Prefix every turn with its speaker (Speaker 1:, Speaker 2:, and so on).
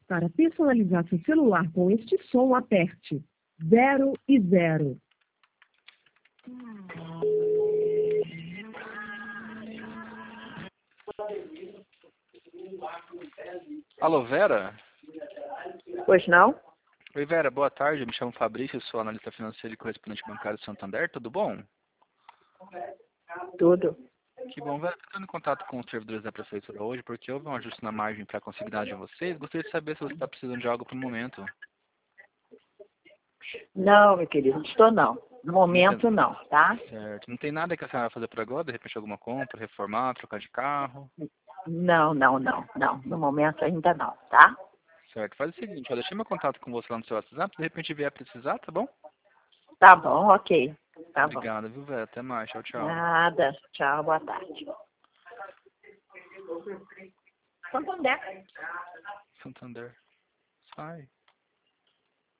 Speaker 1: Para personalizar seu celular com este som, aperte 0 e 0.
Speaker 2: Alô, Vera?
Speaker 3: Pois não?
Speaker 2: Oi, Vera, boa tarde. Eu me chamo Fabrício, sou analista financeiro e correspondente bancário do Santander. Tudo bom?
Speaker 3: Tudo.
Speaker 2: Que bom, Vera. Estou em contato com os servidores da prefeitura hoje porque houve um ajuste na margem para a consignidade de vocês. Gostaria de saber se você está precisando de algo para o momento.
Speaker 3: Não, meu querido, estou não. No momento não, tá?
Speaker 2: Certo. Não tem nada que a senhora vai fazer por agora? De repente alguma compra, reformar, trocar de carro?
Speaker 3: Não. No momento ainda não, tá?
Speaker 2: Certo. Faz o seguinte, ó, deixei meu contato com você lá no seu WhatsApp. De repente vier precisar, tá bom?
Speaker 3: Tá bom, ok. Tá bom.
Speaker 2: Obrigado, viu, Vera? Até mais. Tchau, tchau.
Speaker 3: Nada. Tchau, boa tarde. Santander.
Speaker 2: Santander. Sai.